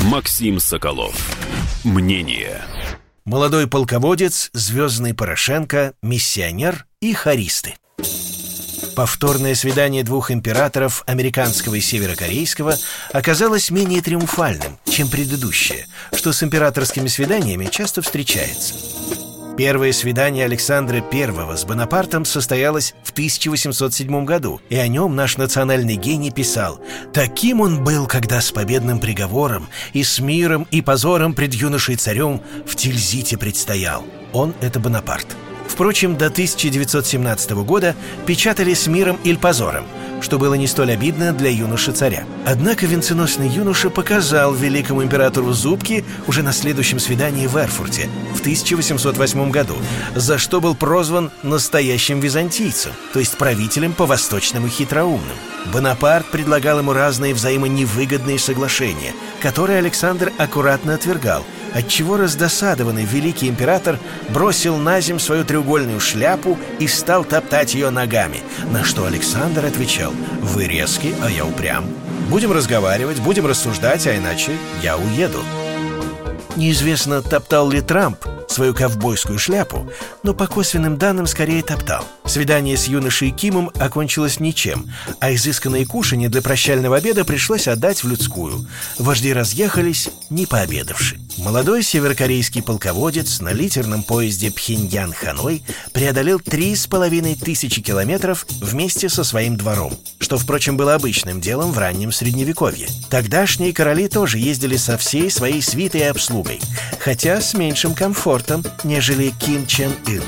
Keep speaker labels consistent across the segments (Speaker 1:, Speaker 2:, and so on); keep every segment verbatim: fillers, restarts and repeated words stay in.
Speaker 1: Максим Соколов. Мнение.
Speaker 2: Молодой полководец, звездный Порошенко, миссионер и хористы. Повторное свидание двух императоров, американского и северокорейского, оказалось менее триумфальным, чем предыдущее, что с императорскими свиданиями часто встречается. Первое свидание Александра Первого с Бонапартом состоялось в тысяча восемьсот седьмом году, и о нем наш национальный гений писал: «Таким он был, когда с победным приговором и с миром и позором пред юношей царем в Тильзите предстоял». Он — это Бонапарт. Впрочем, до тысяча девятьсот семнадцатого года печатали с миром или позором, что было не столь обидно для юноши-царя. Однако венценосный юноша показал великому императору зубки уже на следующем свидании в Эрфурте в тысяча восемьсот восьмом году, за что был прозван настоящим византийцем, то есть правителем по-восточному хитроумным. Бонапарт предлагал ему разные взаимоневыгодные соглашения, которые Александр аккуратно отвергал, отчего раздосадованный великий император бросил на земь свою треугольную шляпу и стал топтать ее ногами, на что Александр отвечал: «Вы резкий, а я упрям. Будем разговаривать, будем рассуждать, а иначе я уеду». Неизвестно, топтал ли Трамп свою ковбойскую шляпу, но по косвенным данным скорее топтал. Свидание с юношей Кимом окончилось ничем, а изысканные кушанья для прощального обеда пришлось отдать в людскую. Вожди разъехались, не пообедавши. Молодой северокорейский полководец на литерном поезде Пхеньян-Ханой преодолел три с половиной тысячи километров вместе со своим двором, что, впрочем, было обычным делом в раннем Средневековье. Тогдашние короли тоже ездили со всей своей свитой и обслугой, хотя с меньшим комфортом, нежели Ким Чен Ын.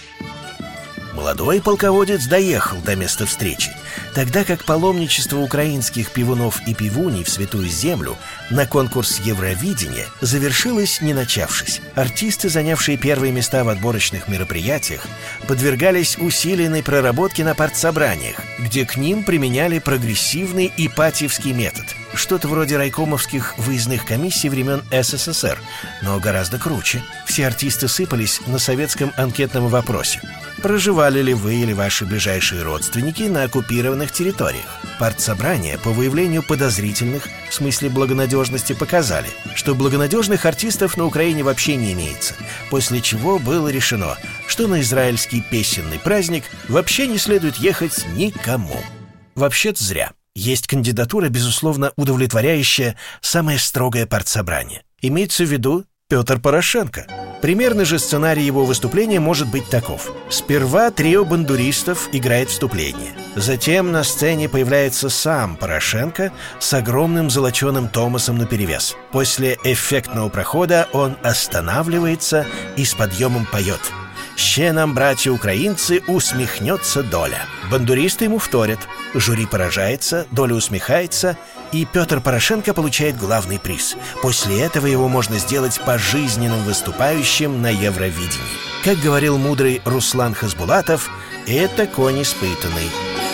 Speaker 2: Молодой полководец доехал до места встречи, тогда как паломничество украинских пивунов и пивуней в Святую Землю на конкурс Евровидения завершилось, не начавшись. Артисты, занявшие первые места в отборочных мероприятиях, подвергались усиленной проработке на партсобраниях, где к ним применяли прогрессивный ипатьевский метод, что-то вроде райкомовских выездных комиссий времен эс эс эс эр, но гораздо круче. Все артисты сыпались на советском анкетном вопросе: проживали ли вы или ваши ближайшие родственники на оккупированных территориях? Партсобрания по выявлению подозрительных, в смысле благонадежности, показали, что благонадежных артистов на Украине вообще не имеется, после чего было решено, что на израильский песенный праздник вообще не следует ехать никому. Вообще-то зря. Есть кандидатура, безусловно, удовлетворяющая самое строгое партсобрание. Имеется в виду Петр Порошенко. Примерный же сценарий его выступления может быть таков. Сперва трио бандуристов играет вступление. Затем на сцене появляется сам Порошенко с огромным золоченым Томасом наперевес. После эффектного прохода он останавливается и с подъемом поет: «Ще нам, братья украинцы, усмехнется доля». Бандуристы ему вторят. Жюри поражается, доля усмехается, и Петр Порошенко получает главный приз. После этого его можно сделать пожизненным выступающим на Евровидении. Как говорил мудрый Руслан Хасбулатов, это конь испытанный.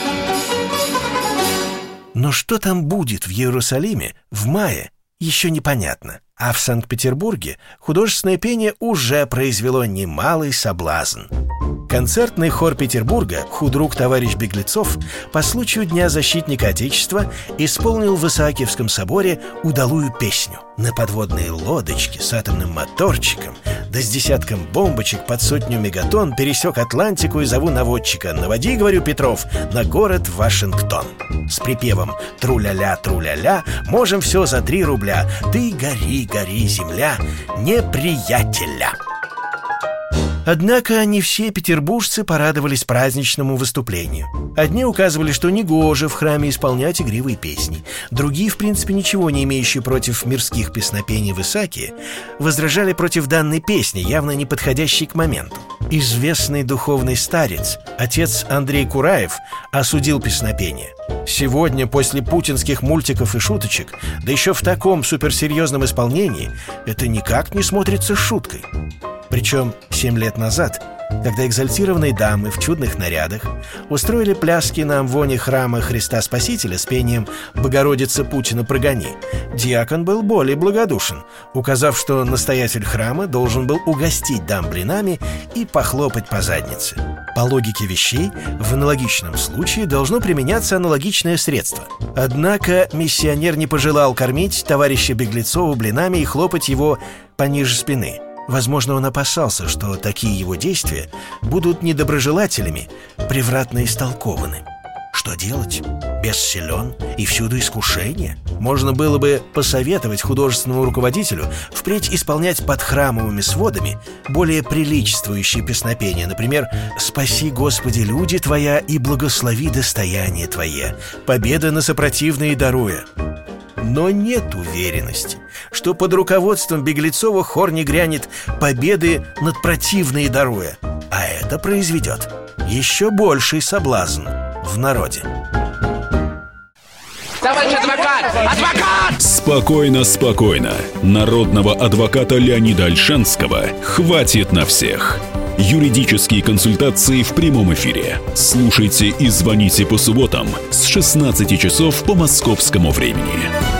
Speaker 2: Но что там будет в Иерусалиме в мае, еще непонятно. А в Санкт-Петербурге художественное пение уже произвело немалый соблазн. Концертный хор Петербурга «Худрук товарищ Беглецов» по случаю Дня защитника Отечества исполнил в Исаакиевском соборе удалую песню. На подводные лодочки с атомным моторчиком, да с десятком бомбочек под сотню мегатонн пересек Атлантику и зову наводчика: «Наводи, — говорю, Петров, — на город Вашингтон». С припевом «Тру-ля-ля, тру-ля-ля, можем все за три рубля, ты гори, гори, земля, неприятеля». Однако не все петербуржцы порадовались праздничному выступлению. Одни указывали, что негоже в храме исполнять игривые песни. Другие, в принципе, ничего не имеющие против мирских песнопений в Исааке, возражали против данной песни, явно не подходящей к моменту. Известный духовный старец, отец Андрей Кураев, осудил песнопение. Сегодня, после путинских мультиков и шуточек, да еще в таком суперсерьезном исполнении, это никак не смотрится шуткой. Причем семь лет назад когда экзальтированные дамы в чудных нарядах устроили пляски на амвоне храма Христа Спасителя с пением «Богородица Путина прогони», диакон был более благодушен, указав, что настоятель храма должен был угостить дам блинами и похлопать по заднице. По логике вещей, в аналогичном случае должно применяться аналогичное средство. Однако миссионер не пожелал кормить товарища Беглецова блинами и хлопать его пониже спины. Возможно, он опасался, что такие его действия будут недоброжелателями превратно истолкованы. Что делать? Бес силен и всюду искушение. Можно было бы посоветовать художественному руководителю впредь исполнять под храмовыми сводами более приличествующие песнопения. Например, «Спаси, Господи, люди Твоя, и благослови достояние Твое, победа на сопротивные даруя». Но нет уверенности, что под руководством Беглецова хор не грянет победы над противные даруя, а это произведет еще больший соблазн в народе.
Speaker 3: Товарищ адвокат! Адвокат!
Speaker 1: Спокойно, спокойно. Народного адвоката Леонида Ольшанского хватит на всех. Юридические консультации в прямом эфире. Слушайте и звоните по субботам с шестнадцати часов по московскому времени.